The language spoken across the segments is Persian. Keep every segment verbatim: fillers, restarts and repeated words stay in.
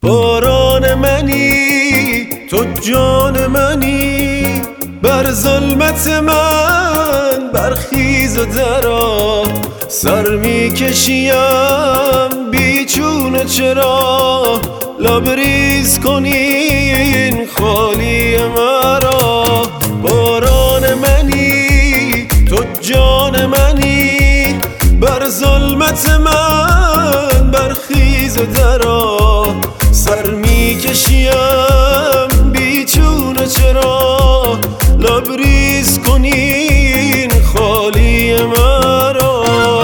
باران منی تو جان منی، بر ظلمت من برخیز و درآ. سر میکشیم بیچون چرا، لبریز کنین خالی مرا. باران منی تو جان منی، بر ظلمت من برخیز و درآ. سر میکشیم بیچون چرا، لبریز کنین خالی مرا.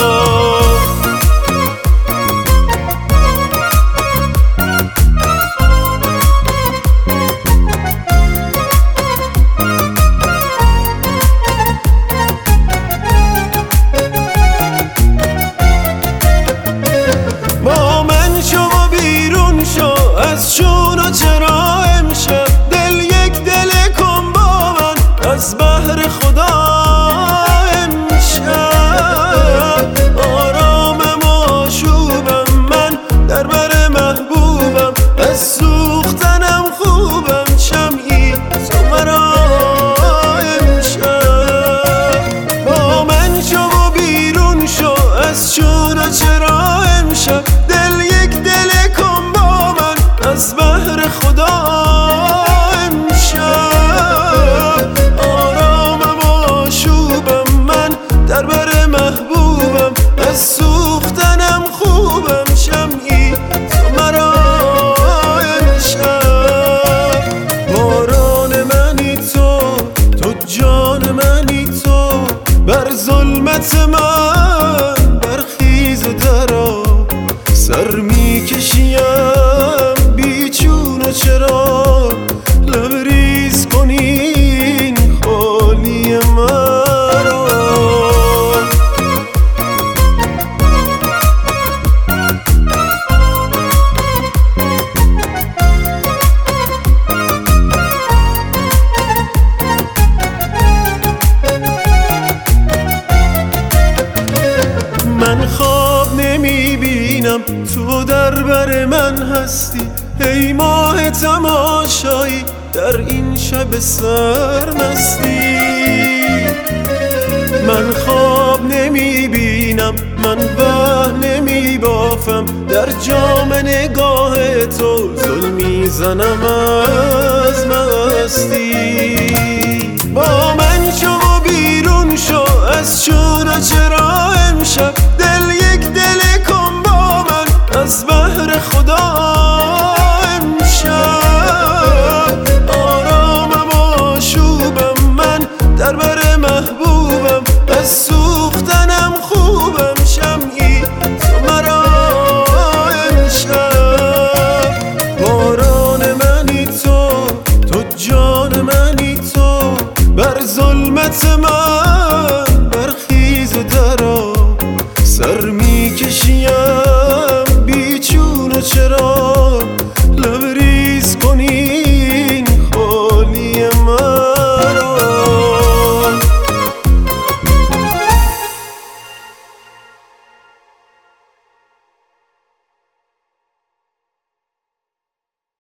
با من شو و بیرون شو از چون و چرا. امشب دل یک دل کن با من از بحر خدا. امشب آرامم و آشوبم، من در بر محبوبم، از سوختنم خوبم شمعی تو مرا. امشب با من شو و بیرون شو از چون و چرا. امشب دل یک دل کن با من از بحر خدا. امشب آرامم و آشوبم، من در بر محبوبم، از سوختنم خوبم شمعی تو مرا. امشب باران منی تو تو جان منی تو، بر ظلمت من برخیز و درآ. سر میکشیم بیچون و چرا، لبریز کنین خالی مرا. من خواب نمیبینم تو در بر من هستی، ای ماه تماشایی در این شب سرمستی. من خواب نمیبینم، من وهم نمیبافم، در جام نگاه تو زل میزنم از مستی. با من شو و بیرون شو از چون و چرا. امشب دل یک دل کن با من از بحر خدا.